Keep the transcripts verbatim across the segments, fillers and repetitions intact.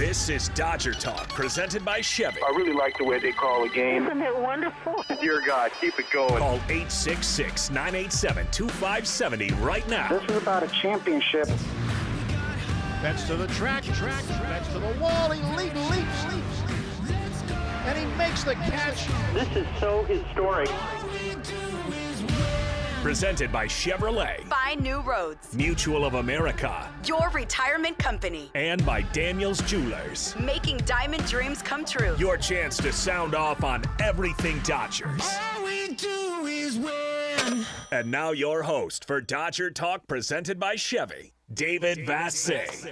This is Dodger Talk, presented by Chevy. I really like the way they call the game. Isn't it wonderful? Dear God, keep it going. Call eight six six, nine eight seven, two five seven zero right now. This is about a championship. That's to the track, track, that's to the wall. He leaps, leaps, leaps, and he makes the catch. This is so historic. Presented by Chevrolet. Find new roads. Mutual of America. Your retirement company. And by Daniels Jewelers. Making diamond dreams come true. Your chance to sound off on everything Dodgers. All we do is win. And now your host for Dodger Talk, presented by Chevy, David Vassegh.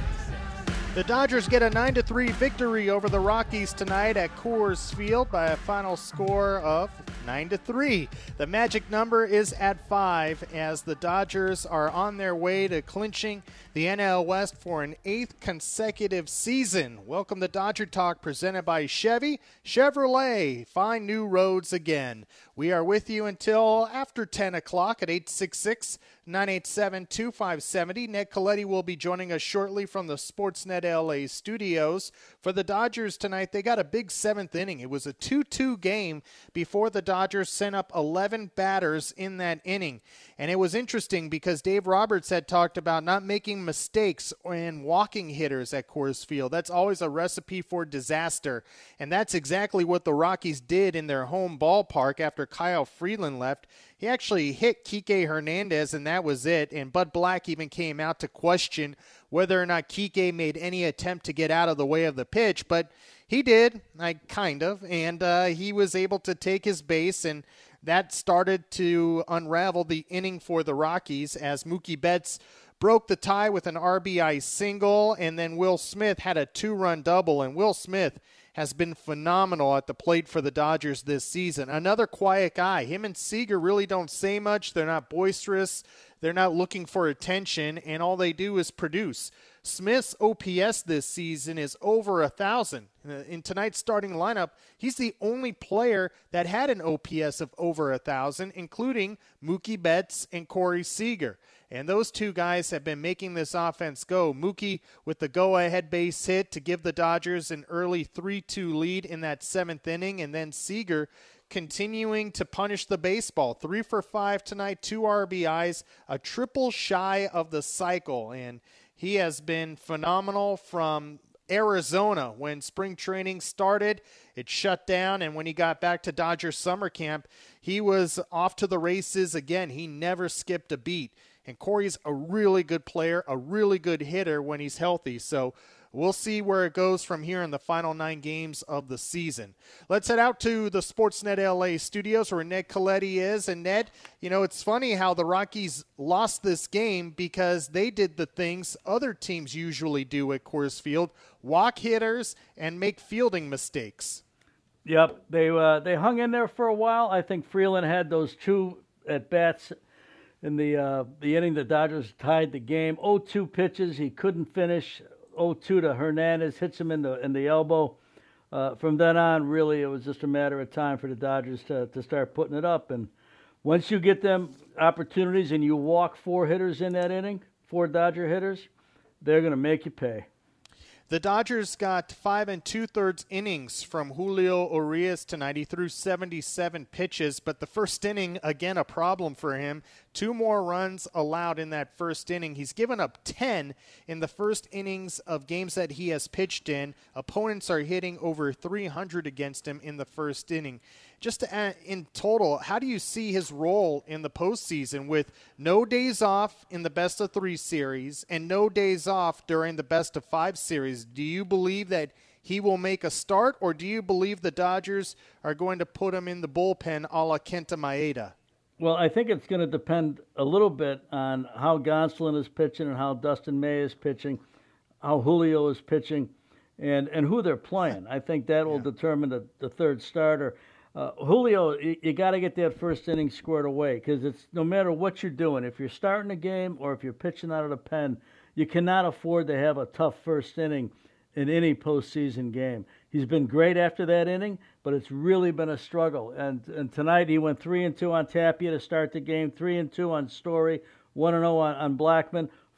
The Dodgers get a nine to three victory over the Rockies tonight at Coors Field by a final score of nine to three. The magic number is at five as the Dodgers are on their way to clinching the N L West for an eighth consecutive season. Welcome to Dodger Talk, presented by Chevy. Chevrolet, find new roads again. We are with you until after ten o'clock at eight six six, nine eight seven, two five seven zero. Ned Colletti will be joining us shortly from the Sportsnet L A studios. For the Dodgers tonight, they got a big seventh inning. It was a two two game before the Dodgers sent up eleven batters in that inning. And it was interesting because Dave Roberts had talked about not making mistakes in walking hitters at Coors Field. That's always a recipe for disaster. And that's exactly what the Rockies did in their home ballpark after Kyle Freeland left. He actually hit Kike Hernandez, and that was it. And Bud Black even came out to question whether or not Kike made any attempt to get out of the way of the pitch. But he did, like, kind of. And uh, he was able to take his base, and that started to unravel the inning for the Rockies as Mookie Betts broke the tie with an R B I single, and then Will Smith had a two-run double. And Will Smith has been phenomenal at the plate for the Dodgers this season. Another quiet guy. Him and Seager really don't say much. They're not boisterous. They're not looking for attention, and all they do is produce. Smith's O P S this season is over one thousand. In tonight's starting lineup, he's the only player that had an O P S of over one thousand, including Mookie Betts and Corey Seager. And those two guys have been making this offense go. Mookie with the go-ahead base hit to give the Dodgers an early three two lead in that seventh inning, and then Seager continuing to punish the baseball. Three for five tonight, two R B Is, a triple shy of the cycle. And he has been phenomenal from Arizona. When spring training started, it shut down, and when he got back to Dodger summer camp, he was off to the races again. He never skipped a beat. And Corey's a really good player, a really good hitter when he's healthy. So we'll see where it goes from here in the final nine games of the season. Let's head out to the Sportsnet L A studios where Ned Colletti is. And Ned, you know, it's funny how the Rockies lost this game because they did the things other teams usually do at Coors Field, walk hitters and make fielding mistakes. Yep, they uh, they hung in there for a while. I think Freeland had those two at-bats in the uh, the inning the Dodgers tied the game. oh two pitches, he couldn't finish. oh two to Hernandez, hits him in the in the elbow. Uh, from then on, really, it was just a matter of time for the Dodgers to, to start putting it up. And once you get them opportunities and you walk four hitters in that inning, four Dodger hitters, they're going to make you pay. The Dodgers got five and two-thirds innings from Julio Urias tonight. He threw seventy-seven pitches, but the first inning, again, a problem for him. Two more runs allowed in that first inning. He's given up ten in the first innings of games that he has pitched in. Opponents are hitting over three hundred against him in the first inning. Just to add, in total, how do you see his role in the postseason with no days off in the best of three series and no days off during the best of five series? Do you believe that he will make a start, or do you believe the Dodgers are going to put him in the bullpen a la Kenta Maeda? Well, I think it's going to depend a little bit on how Gonsolin is pitching and how Dustin May is pitching, how Julio is pitching, and, and who they're playing. I think that will yeah. determine the, the third starter. Uh, Julio, you, you got to get that first inning squared away because it's no matter what you're doing. If you're starting a game or if you're pitching out of the pen, you cannot afford to have a tough first inning in any postseason game. He's been great after that inning, but it's really been a struggle. And and tonight he went three and two on Tapia to start the game, three and two on Story, one and zero on on Blackman.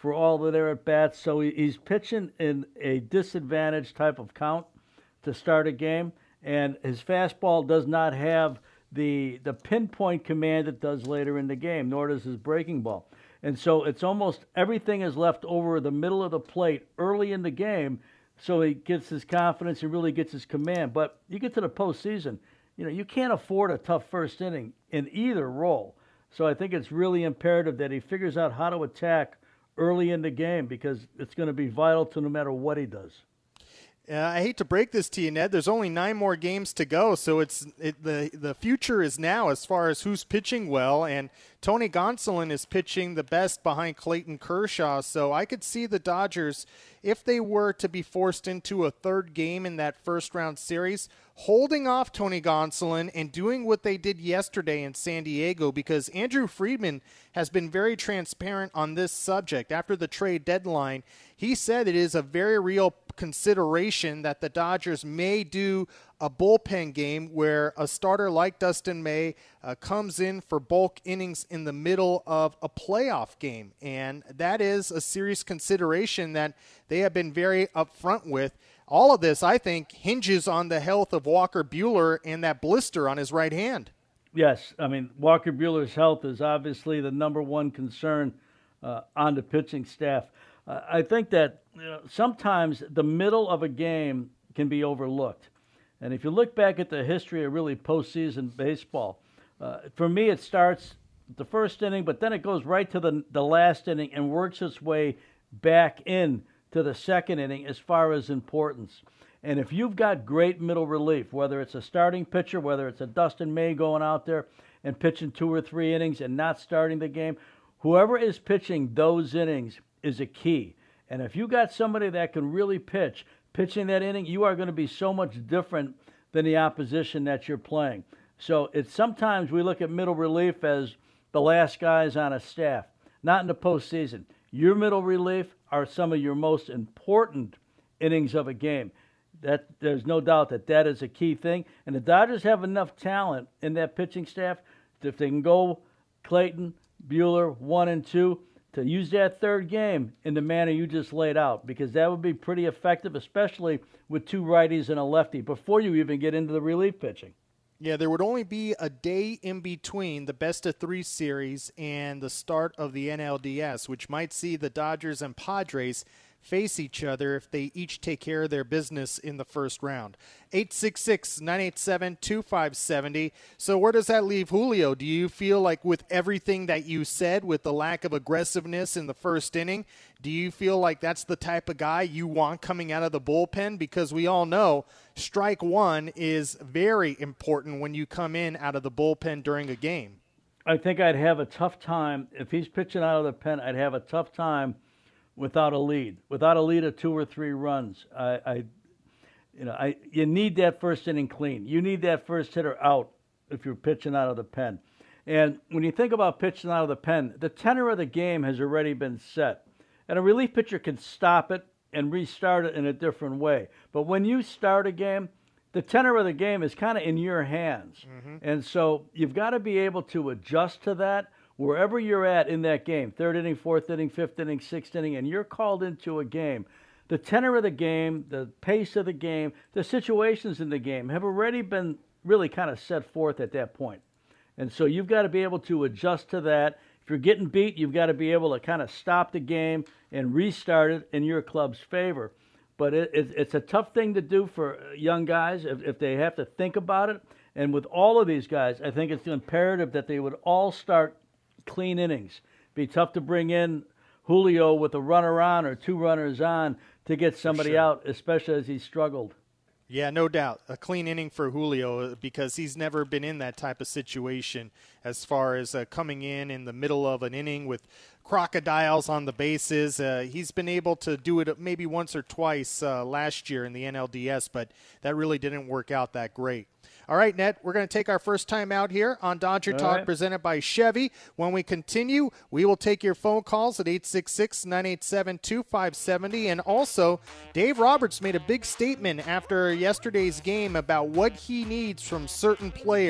for all of their at-bats. So he, he's pitching in a disadvantaged type of count to start a game, and his fastball does not have the the pinpoint command it does later in the game, nor does his breaking ball. And so it's almost everything is left over the middle of the plate early in the game, so he gets his confidence and really gets his command. But you get to the postseason, you know, you can't afford a tough first inning in either role. So I think it's really imperative that he figures out how to attack early in the game, because it's going to be vital to no matter what he does. Uh, I hate to break this to you, Ned. There's only nine more games to go, so it's it, the the future is now as far as who's pitching well. And Tony Gonsolin is pitching the best behind Clayton Kershaw. So I could see the Dodgers, if they were to be forced into a third game in that first round series, holding off Tony Gonsolin and doing what they did yesterday in San Diego, because Andrew Friedman has been very transparent on this subject. After the trade deadline, he said it is a very real consideration that the Dodgers may do a bullpen game where a starter like Dustin May uh, comes in for bulk innings in the middle of a playoff game. And that is a serious consideration that they have been very upfront with. All of this, I think, hinges on the health of Walker Buehler and that blister on his right hand. Yes, I mean, Walker Buehler's health is obviously the number one concern uh, on the pitching staff. Uh, I think that you know, sometimes the middle of a game can be overlooked. And if you look back at the history of really postseason baseball, uh, for me it starts the first inning, but then it goes right to the, the last inning and works its way back in to the second inning as far as importance. And if you've got great middle relief, whether it's a starting pitcher, whether it's a Dustin May going out there and pitching two or three innings and not starting the game, whoever is pitching those innings is a key. And if you got somebody that can really pitch, pitching that inning, you are going to be so much different than the opposition that you're playing. So it's sometimes we look at middle relief as the last guys on a staff, not in the postseason. Your middle relief are some of your most important innings of a game. That there's no doubt that that is a key thing. And the Dodgers have enough talent in that pitching staff that if they can go Clayton, Buehler, one and two, to use that third game in the manner you just laid out, because that would be pretty effective, especially with two righties and a lefty, before you even get into the relief pitching. Yeah, there would only be a day in between the best of three series and the start of the N L D S, which might see the Dodgers and Padres face each other if they each take care of their business in the first round. eight six six, nine eight seven, two five seven zero. So where does that leave Julio? Do you feel like with everything that you said, with the lack of aggressiveness in the first inning, do you feel like that's the type of guy you want coming out of the bullpen? Because we all know strike one is very important when you come in out of the bullpen during a game. I think I'd have a tough time. If he's pitching out of the pen, I'd have a tough time without a lead, without a lead of two or three runs. I, I, you know, I you need that first inning clean. You need that first hitter out if you're pitching out of the pen. And when you think about pitching out of the pen, the tenor of the game has already been set. And a relief pitcher can stop it and restart it in a different way. But when you start a game, the tenor of the game is kind of in your hands. Mm-hmm. And so you've got to be able to adjust to that wherever you're at in that game, third inning, fourth inning, fifth inning, sixth inning, and you're called into a game. The tenor of the game, the pace of the game, the situations in the game have already been really kind of set forth at that point. And so you've got to be able to adjust to that. If you're getting beat, you've got to be able to kind of stop the game and restart it in your club's favor. But it, it, it's a tough thing to do for young guys if, if they have to think about it. And with all of these guys, I think it's imperative that they would all start clean innings. Be tough to bring in Julio with a runner on or two runners on to get somebody sure. out, especially as he struggled. Yeah, no doubt. A clean inning for Julio, because he's never been in that type of situation as far as uh, coming in in the middle of an inning with crocodiles on the bases. Uh, he's been able to do it maybe once or twice uh, last year in the N L D S, but that really didn't work out that great. All right, Ned, we're going to take our first time out here on Dodger All Talk right. presented by Chevy. When we continue, we will take your phone calls at eight six six, nine eight seven, two five seven zero. And also, Dave Roberts made a big statement after yesterday's game about what he needs from certain players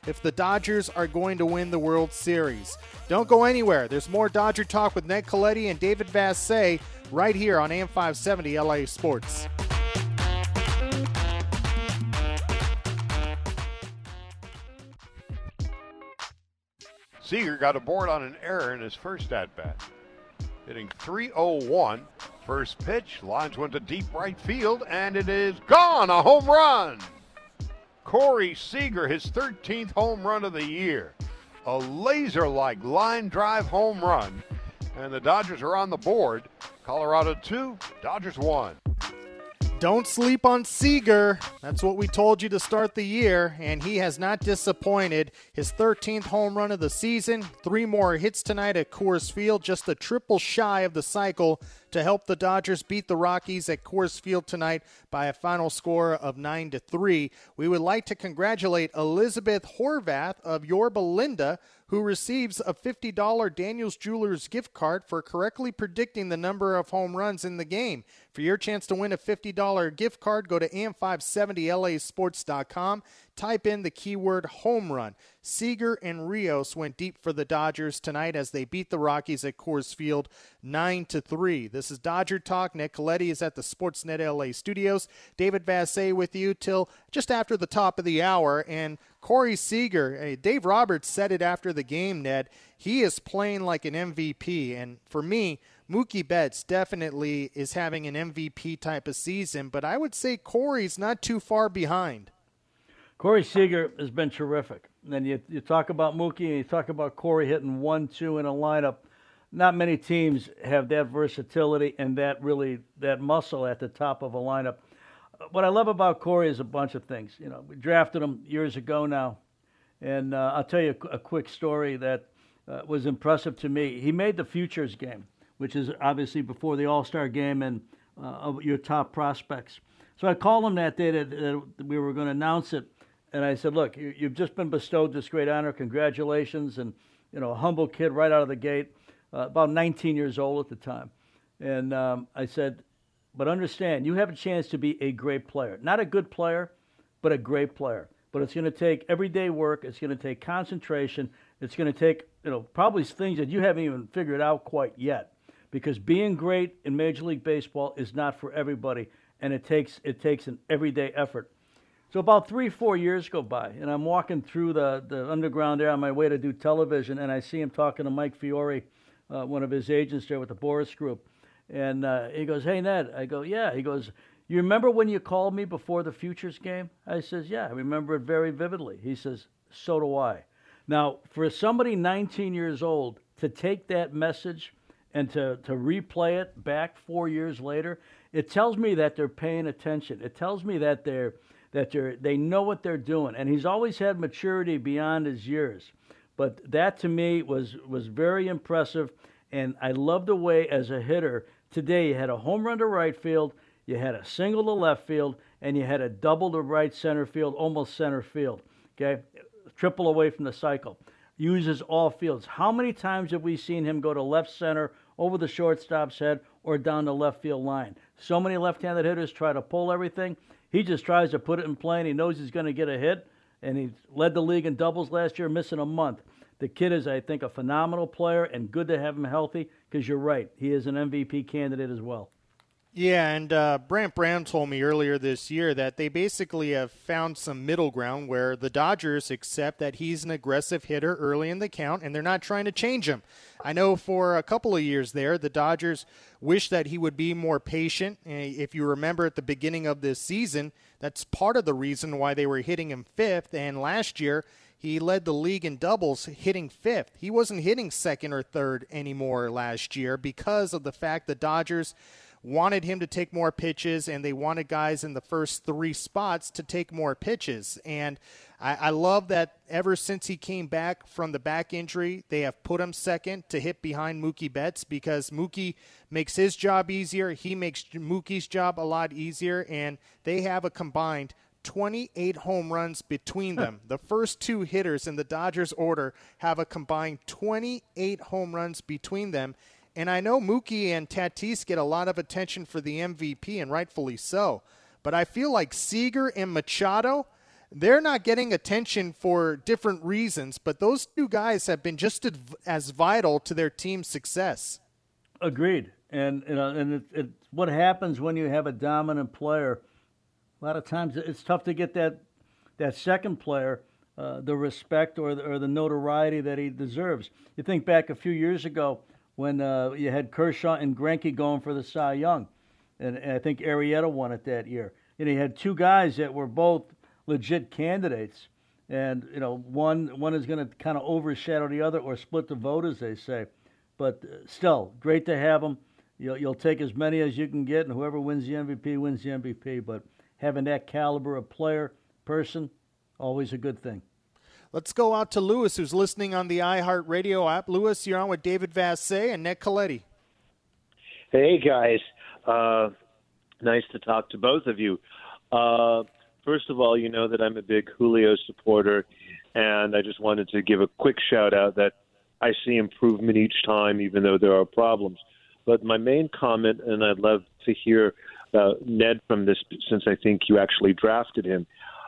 if the Dodgers are going to win the World Series. Don't go anywhere. There's more Dodger Talk with Ned Coletti and David Vassegh right here on A M five seventy L A Sports. Seager got aboard on an error in his first at-bat. Hitting three oh one. First pitch, lines went to deep right field, and it is gone, a home run. Corey Seager, his thirteenth home run of the year. A laser-like line drive home run, and the Dodgers are on the board. Colorado two, Dodgers one. Don't sleep on Seager. That's what we told you to start the year, and he has not disappointed. His thirteenth home run of the season, three more hits tonight at Coors Field, just a triple shy of the cycle to help the Dodgers beat the Rockies at Coors Field tonight by a final score of nine to three. We would like to congratulate Elizabeth Horvath of Yorba Linda, who receives a fifty dollars Daniels Jewelers gift card for correctly predicting the number of home runs in the game. For your chance to win a fifty dollars gift card, go to A M five seventy L A sports dot com. Type in the keyword home run. Seager and Rios went deep for the Dodgers tonight as they beat the Rockies at Coors Field nine to three. This is Dodger Talk. Ned Coletti is at the Sportsnet L A studios. David Vassegh with you till just after the top of the hour. And Corey Seager, hey, Dave Roberts said it after the game, Ned. He is playing like an M V P. And for me, Mookie Betts definitely is having an M V P type of season. But I would say Corey's not too far behind. Corey Seager has been terrific. And you, you talk about Mookie and you talk about Corey hitting one, two in a lineup. Not many teams have that versatility and that really that muscle at the top of a lineup. What I love about Corey is a bunch of things. You know, we drafted him years ago now, and uh, I'll tell you a, a quick story that uh, was impressive to me. He made the Futures game, which is obviously before the All-Star game and uh, of your top prospects. So I called him that day that, that we were going to announce it, and I said, "Look, you, you've just been bestowed this great honor. Congratulations!" And you know, a humble kid right out of the gate, uh, about nineteen years old at the time, and um, I said, but understand, you have a chance to be a great player. Not a good player, but a great player. But it's going to take everyday work. It's going to take concentration. It's going to take, you know, probably things that you haven't even figured out quite yet. Because being great in Major League Baseball is not for everybody, and it takes it takes an everyday effort. So about three, four years go by, and I'm walking through the, the underground there on my way to do television, and I see him talking to Mike Fiore, uh, one of his agents there with the Boris Group. And uh, he goes, "Hey, Ned." I go, "Yeah." He goes, "You remember when you called me before the Futures game?" I says, "Yeah, I remember it very vividly." He says, "So do I." Now, for somebody nineteen years old to take that message and to, to replay it back four years later, it tells me that they're paying attention. It tells me that they're that they're they know what they're doing. And he's always had maturity beyond his years. But that to me was was very impressive. And I love the way, as a hitter, today you had a home run to right field, you had a single to left field, and you had a double to right center field, almost center field, okay? Triple away from the cycle. Uses all fields. How many times have we seen him go to left center, over the shortstop's head, or down the left field line? So many left-handed hitters try to pull everything. He just tries to put it in play, and he knows he's going to get a hit, and he led the league in doubles last year, missing a month. The kid is, I think, a phenomenal player, and good to have him healthy, because you're right. He is an M V P candidate as well. Yeah, and uh, Brant Brown told me earlier this year that they basically have found some middle ground where the Dodgers accept that he's an aggressive hitter early in the count, and they're not trying to change him. I know for a couple of years there, the Dodgers wish that he would be more patient. If you remember at the beginning of this season, that's part of the reason why they were hitting him fifth, and last year he led the league in doubles, hitting fifth. He wasn't hitting second or third anymore last year because of the fact the Dodgers wanted him to take more pitches, and they wanted guys in the first three spots to take more pitches. And I, I love that ever since he came back from the back injury, they have put him second to hit behind Mookie Betts, because Mookie makes his job easier. He makes Mookie's job a lot easier, and they have a combined twenty-eight home runs between them. The first two hitters in the Dodgers order have a combined twenty-eight home runs between them. And I know Mookie and Tatis get a lot of attention for the M V P, and rightfully so. But I feel like Seager and Machado, they're not getting attention for different reasons, but those two guys have been just as vital to their team's success. Agreed. And you know, and it, it, what happens when you have a dominant player, a lot of times it's tough to get that that second player uh, the respect or the, or the notoriety that he deserves. You think back a few years ago when uh, you had Kershaw and Greinke going for the Cy Young, and, and I think Arrieta won it that year. And he had two guys that were both legit candidates, and you know one one is going to kind of overshadow the other or split the vote, as they say. But still, great to have them. You'll, you'll take as many as you can get, and whoever wins the M V P wins the M V P. But having that caliber of player, person, always a good thing. Let's go out to Lewis, who's listening on the iHeartRadio app. Lewis, you're on with David Vassegh and Nick Coletti. Hey, guys. Uh, nice to talk to both of you. Uh, first of all, you know that I'm a big Julio supporter, and I just wanted to give a quick shout-out that I see improvement each time, even though there are problems. But my main comment, and I'd love to hear uh, Ned from this, since I think you actually drafted him.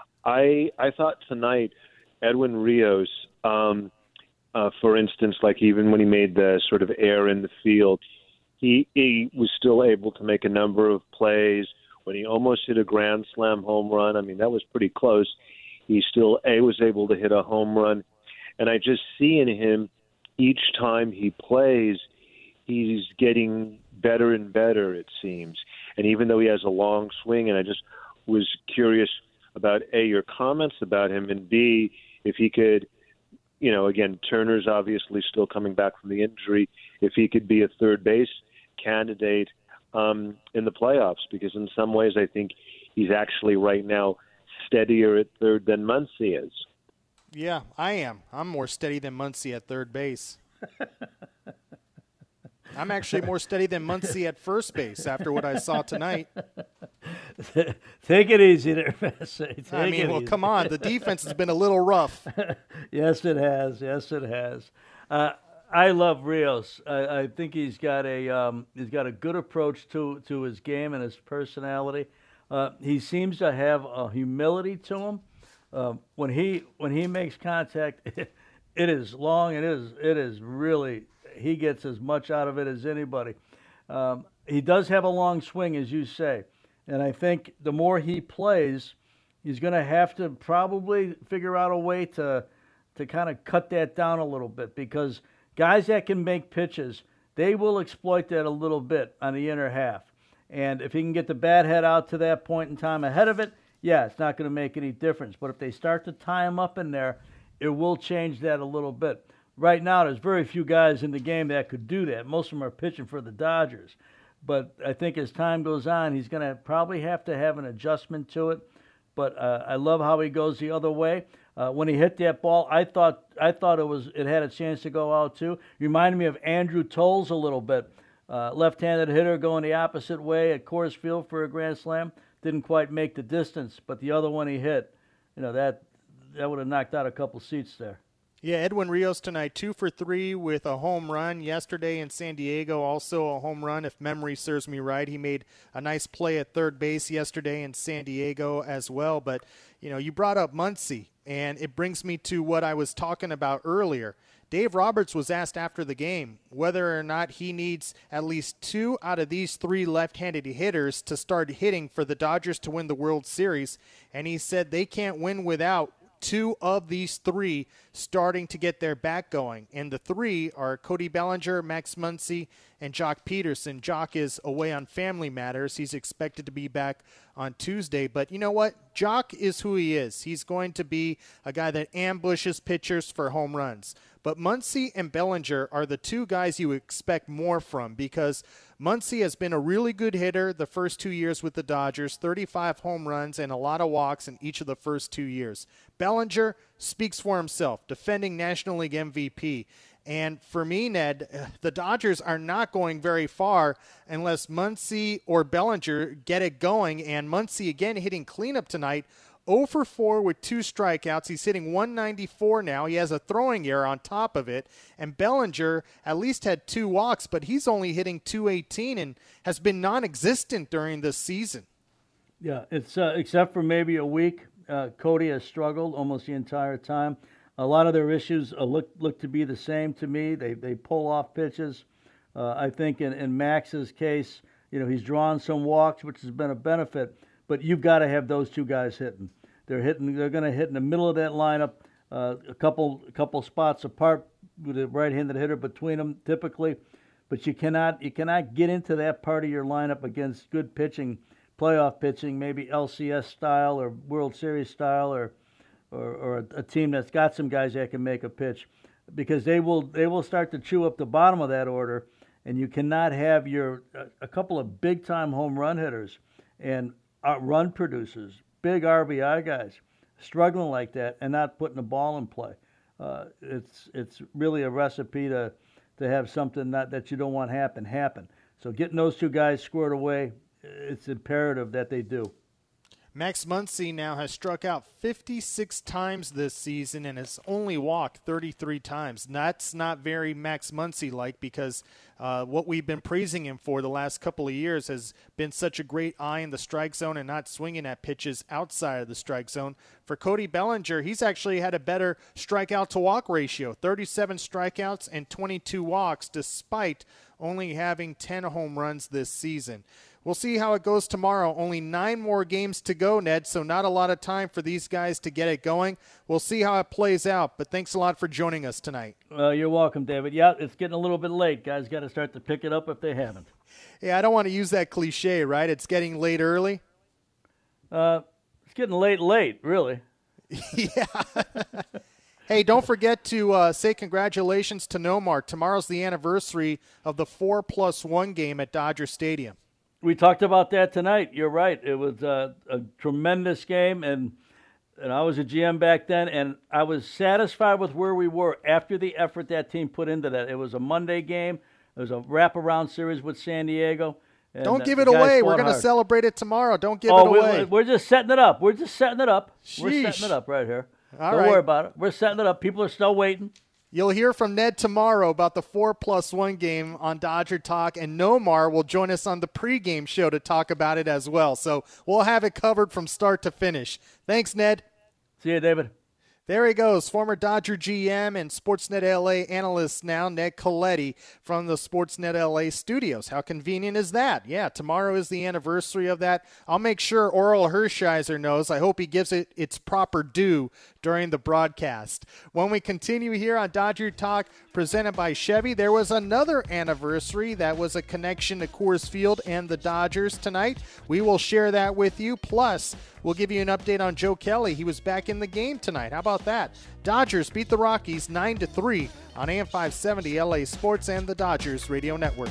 I I thought tonight Edwin Rios, um, uh, for instance, like even when he made the sort of error in the field, he, he was still able to make a number of plays. When he almost hit a grand slam home run, I mean, that was pretty close. He still a, was able to hit a home run. And I just see in him each time he plays, he's getting better and better, it seems. And even though he has a long swing, and I just was curious about, A, your comments about him, and B, if he could, you know, again, Turner's obviously still coming back from the injury, if he could be a third base candidate um, in the playoffs, because in some ways I think he's actually right now steadier at third than Muncy is. Yeah, I am. I'm more steady than Muncy at third base. I'm actually more steady than Muncy at first base after what I saw tonight. Take it easy there, Vassegh. I mean, well, easy. come on. The defense has been a little rough. Yes, it has. Yes, it has. Uh, I love Rios. I, I think he's got a um, he's got a good approach to, to his game and his personality. Uh, he seems to have a humility to him. Uh, when he when he makes contact, it, it is long and it is it is really. He gets as much out of it as anybody. Um, he does have a long swing, as you say. And I think the more he plays, he's going to have to probably figure out a way to to kind of cut that down a little bit, because guys that can make pitches, they will exploit that a little bit on the inner half. And if he can get the bat head out to that point in time ahead of it, yeah, it's not going to make any difference. But if they start to tie him up in there, it will change that a little bit. Right now, there's very few guys in the game that could do that. Most of them are pitching for the Dodgers. But I think as time goes on, he's going to probably have to have an adjustment to it. But uh, I love how he goes the other way. Uh, when he hit that ball, I thought I thought it was it had a chance to go out too. Reminded me of Andrew Tolles a little bit. Uh, left-handed hitter going the opposite way at Coors Field for a grand slam. Didn't quite make the distance, but the other one he hit, you know, that that would have knocked out a couple seats there. Yeah, Edwin Rios tonight, two for three with a home run. Yesterday in San Diego, also a home run, if memory serves me right. He made a nice play at third base yesterday in San Diego as well. But, you know, you brought up Muncy, and it brings me to what I was talking about earlier. Dave Roberts was asked after the game whether or not he needs at least two out of these three left-handed hitters to start hitting for the Dodgers to win the World Series. And he said they can't win without two of these three starting to get their bat going. And the three are Cody Bellinger, Max Muncy, and Jock Peterson. Jock is away on family matters. He's expected to be back on Tuesday. But you know what? Jock is who he is. He's going to be a guy that ambushes pitchers for home runs. But Muncy and Bellinger are the two guys you expect more from, because Muncy has been a really good hitter the first two years with the Dodgers, thirty-five home runs and a lot of walks in each of the first two years. Bellinger speaks for himself, defending National League M V P. And for me, Ned, the Dodgers are not going very far unless Muncy or Bellinger get it going. And Muncy, again, hitting cleanup tonight, oh for four with two strikeouts. He's hitting one ninety-four now. He has a throwing error on top of it. And Bellinger at least had two walks, but he's only hitting two eighteen and has been non-existent during this season. Yeah, it's uh, except for maybe a week uh, Cody has struggled almost the entire time. A lot of their issues uh, look look to be the same to me. They they pull off pitches. Uh, I think in, in Max's case, you know, he's drawn some walks, which has been a benefit. But you've got to have those two guys hitting. They're hitting. They're going to hit in the middle of that lineup, uh, a couple a couple spots apart with a right-handed hitter between them typically. But you cannot you cannot get into that part of your lineup against good pitching, playoff pitching, maybe L C S style or World Series style or. Or, or a, a team that's got some guys that can make a pitch, because they will they will start to chew up the bottom of that order, and you cannot have your a, a couple of big time home run hitters and uh, run producers, big R B I guys, struggling like that and not putting the ball in play. Uh, it's it's really a recipe to to have something that, that you don't want happen happen. So getting those two guys squared away, it's imperative that they do. Max Muncy now has struck out fifty-six times this season and has only walked thirty-three times. That's not very Max Muncy-like, because uh, what we've been praising him for the last couple of years has been such a great eye in the strike zone and not swinging at pitches outside of the strike zone. For Cody Bellinger, he's actually had a better strikeout-to-walk ratio, thirty-seven strikeouts and twenty-two walks, despite only having ten home runs this season. We'll see how it goes tomorrow. Only nine more games to go, Ned, so not a lot of time for these guys to get it going. We'll see how it plays out, but thanks a lot for joining us tonight. Well, you're welcome, David. Yeah, it's getting a little bit late. Guys got to start to pick it up if they haven't. Yeah, I don't want to use that cliche, right? It's getting late early. Uh, it's getting late late, really. Yeah. Hey, don't forget to uh, say congratulations to Nomar. Tomorrow's the anniversary of the four plus one game at Dodger Stadium. We talked about that tonight. You're right. It was a, a tremendous game, and and I was a G M back then, and I was satisfied with where we were after the effort that team put into that. It was a Monday game. It was a wraparound series with San Diego. And Don't give it away. We're going to celebrate it tomorrow. Don't give oh, it away. We're, we're just setting it up. We're just setting it up. Sheesh. We're setting it up right here. All Don't right. worry about it. We're setting it up. People are still waiting. You'll hear from Ned tomorrow about the four plus one game on Dodger Talk, and Nomar will join us on the pregame show to talk about it as well. So we'll have it covered from start to finish. Thanks, Ned. See you, David. There he goes, former Dodger G M and Sportsnet L A analyst now, Ned Colletti from the Sportsnet L A studios. How convenient is that? Yeah, tomorrow is the anniversary of that. I'll make sure Oral Hershiser knows. I hope he gives it its proper due during the broadcast. When we continue here on Dodger Talk, presented by Chevy, there was another anniversary that was a connection to Coors Field and the Dodgers tonight. We will share that with you. Plus, we'll give you an update on Joe Kelly. He was back in the game tonight. How about that? Dodgers beat the Rockies nine to three on A M five seventy L A Sports and the Dodgers Radio Network.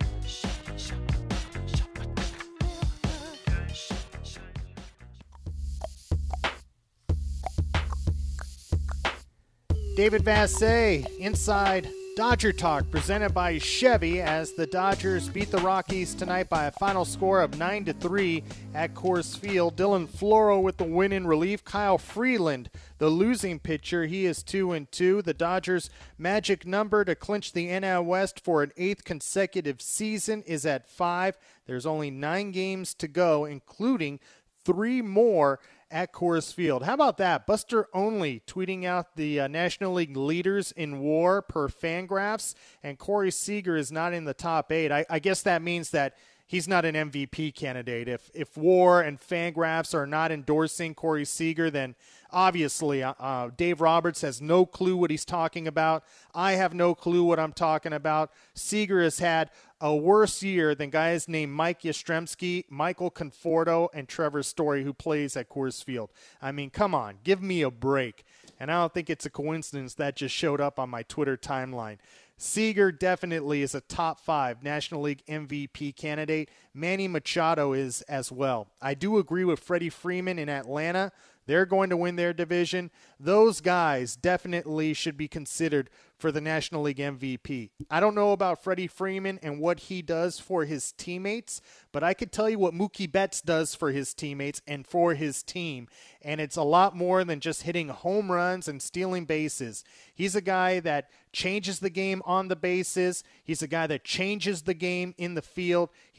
David Vassay inside Dodger Talk, presented by Chevy, as the Dodgers beat the Rockies tonight by a final score of nine to three at Coors Field. Dylan Floro with the win in relief. Kyle Freeland, the losing pitcher, he is two and two. The Dodgers' magic number to clinch the N L West for an eighth consecutive season is at five. There's only nine games to go, including three more at Coors Field. How about that? Buster Only tweeting out the uh, National League leaders in WAR per Fangraphs, and Corey Seager is not in the top eight. I, I guess that means that he's not an M V P candidate. If if WAR and Fangraphs are not endorsing Corey Seager, then obviously uh, uh, Dave Roberts has no clue what he's talking about. I have no clue what I'm talking about. Seager has had a worse year than guys named Mike Yastrzemski, Michael Conforto, and Trevor Story, who plays at Coors Field. I mean, come on, give me a break. And I don't think it's a coincidence that just showed up on my Twitter timeline. Seager definitely is a top five National League M V P candidate. Manny Machado is as well. I do agree with Freddie Freeman in Atlanta. They're going to win their division. Those guys definitely should be considered for the National League M V P. I don't know about Freddie Freeman and what he does for his teammates, but I could tell you what Mookie Betts does for his teammates and for his team, and it's a lot more than just hitting home runs and stealing bases. He's a guy that changes the game on the bases. He's a guy that changes the game in the field. He changes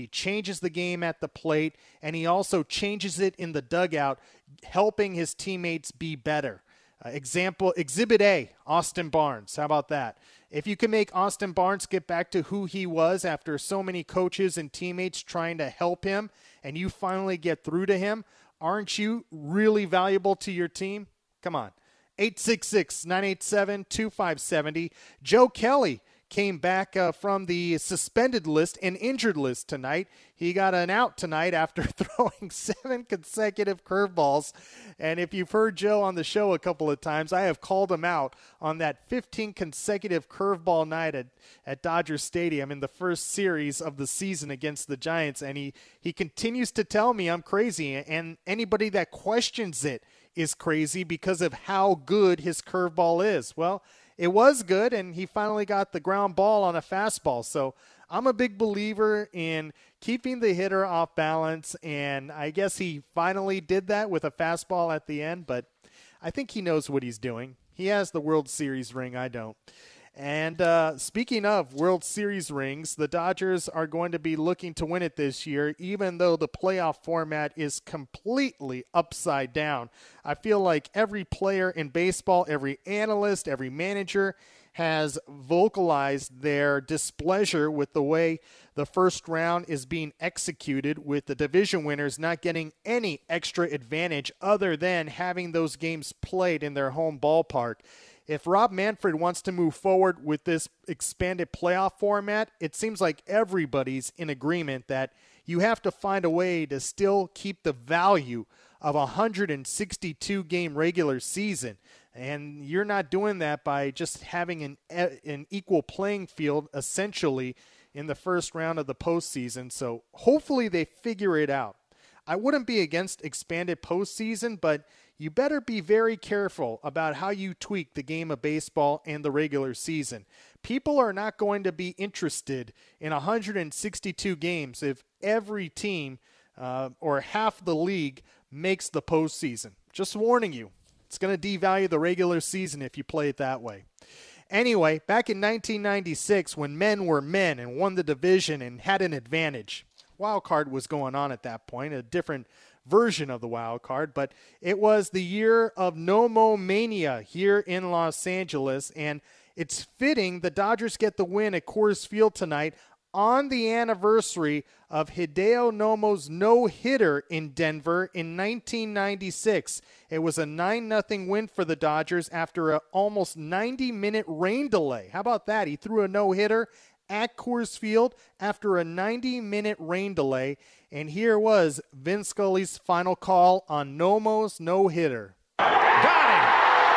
changes the game at the plate, and he also changes it in the dugout, helping his teammates be better. Uh, example, Exhibit A, Austin Barnes. How about that? If you can make Austin Barnes get back to who he was after so many coaches and teammates trying to help him, and you finally get through to him, aren't you really valuable to your team? Come on. eight six six, nine eight seven, two five seven zero. Joe Kelly came back uh, from the suspended list and injured list tonight. He got an out tonight after throwing seven consecutive curveballs. And if you've heard Joe on the show a couple of times, I have called him out on that fifteen consecutive curveball night at, at Dodger Stadium in the first series of the season against the Giants. And he, he continues to tell me I'm crazy. And anybody that questions it is crazy because of how good his curveball is. Well, it was good, and he finally got the ground ball on a fastball. So I'm a big believer in keeping the hitter off balance, and I guess he finally did that with a fastball at the end, but I think he knows what he's doing. He has the World Series ring. I don't. And uh, speaking of World Series rings, the Dodgers are going to be looking to win it this year, even though the playoff format is completely upside down. I feel like every player in baseball, every analyst, every manager has vocalized their displeasure with the way the first round is being executed, with the division winners not getting any extra advantage other than having those games played in their home ballpark. If Rob Manfred wants to move forward with this expanded playoff format, it seems like everybody's in agreement that you have to find a way to still keep the value of a one hundred sixty-two game regular season. And you're not doing that by just having an, an equal playing field, essentially, in the first round of the postseason. So hopefully they figure it out. I wouldn't be against expanded postseason, but you better be very careful about how you tweak the game of baseball and the regular season. People are not going to be interested in one hundred sixty-two games if every team uh, or half the league makes the postseason. Just warning you, it's going to devalue the regular season if you play it that way. Anyway, back in nineteen ninety-six, when men were men and won the division and had an advantage, wild card was going on at that point, a different version of the wild card, but it was the year of Nomomania here in Los Angeles, and it's fitting the Dodgers get the win at Coors Field tonight on the anniversary of Hideo Nomo's no-hitter in Denver in nineteen ninety-six. It was a nine nothing win for the Dodgers after an almost ninety minute rain delay. How about that? He threw a no-hitter at Coors Field after a ninety minute rain delay. And here was Vin Scully's final call on Nomo's no-hitter. Got him!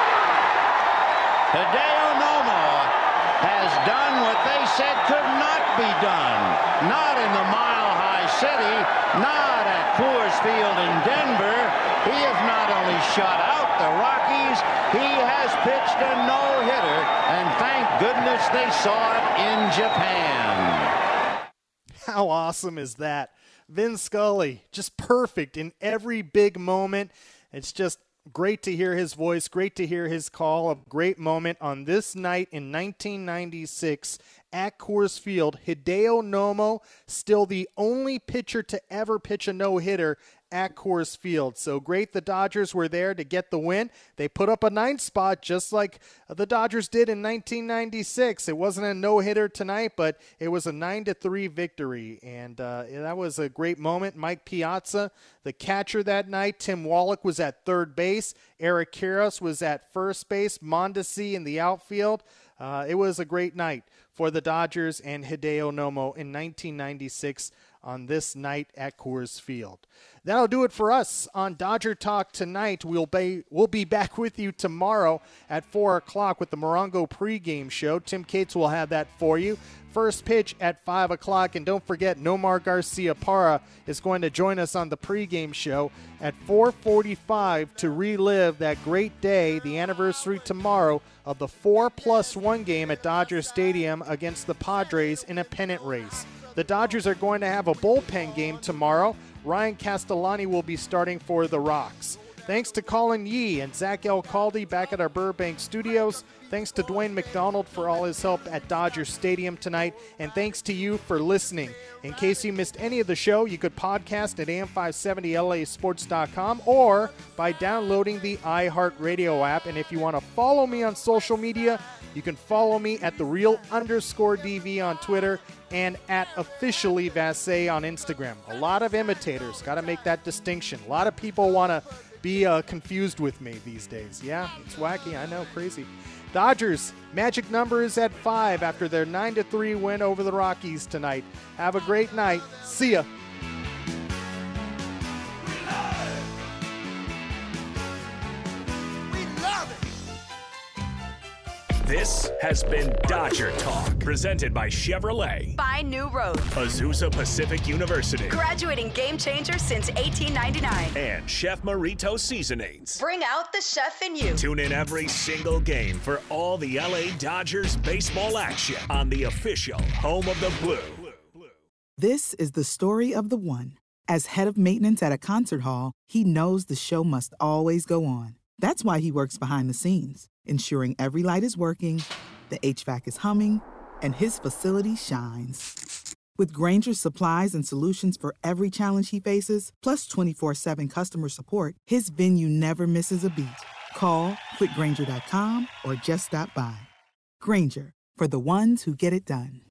Hideo Nomo has done what they said could not be done. Not in the Mile High City, not at Coors Field in Denver. He has not only shut out the Rockies, he has pitched a no-hitter, and thank goodness they saw it in Japan. How awesome is that? Vin Scully, just perfect in every big moment. It's just great to hear his voice, great to hear his call, a great moment on this night in nineteen ninety-six at Coors Field. Hideo Nomo, still the only pitcher to ever pitch a no-hitter at Coors Field. So great the Dodgers were there to get the win. They put up a ninth spot just like the Dodgers did in nineteen ninety-six. It wasn't a no-hitter tonight, but it was a nine to three victory, and uh, that was a great moment. Mike Piazza, the catcher that night. Tim Wallach was at third base. Eric Karros was at first base. Mondesi in the outfield. Uh, it was a great night for the Dodgers and Hideo Nomo in nineteen ninety-six on this night at Coors Field. That'll do it for us on Dodger Talk tonight. We'll be, we'll be back with you tomorrow at four o'clock with the Morongo pregame show. Tim Cates will have that for you. First pitch at five o'clock. And don't forget, Nomar Garciaparra is going to join us on the pregame show at four forty-five to relive that great day, the anniversary tomorrow, of the four plus one game at Dodger Stadium against the Padres in a pennant race. The Dodgers are going to have a bullpen game tomorrow. Ryan Castellani will be starting for the Rocks. Thanks to Colin Yee and Zach L. Caldy back at our Burbank studios. Thanks to Dwayne McDonald for all his help at Dodger Stadium tonight. And thanks to you for listening. In case you missed any of the show, you could podcast at A M five seventy L A sports dot com or by downloading the iHeartRadio app. And if you want to follow me on social media, you can follow me at the real underscore DV on Twitter and at officially Vassay on Instagram. A lot of imitators. Got to make that distinction. A lot of people want to be uh, confused with me these days. Yeah, it's wacky. I know, crazy. Dodgers, magic number is at five after their nine to three win over the Rockies tonight. Have a great night. See ya. This has been Dodger Talk, presented by Chevrolet. By New Roads. Azusa Pacific University. Graduating game changer since eighteen ninety-nine. And Chef Marito Seasonings. Bring out the chef in you. Tune in every single game for all the L A Dodgers baseball action on the official home of the Blue. This is the story of the one. As head of maintenance at a concert hall, he knows the show must always go on. That's why he works behind the scenes, ensuring every light is working, the H V A C is humming, and his facility shines. With Grainger's supplies and solutions for every challenge he faces, plus twenty-four seven customer support, his venue never misses a beat. Call quick grainger dot com or just stop by. Grainger, for the ones who get it done.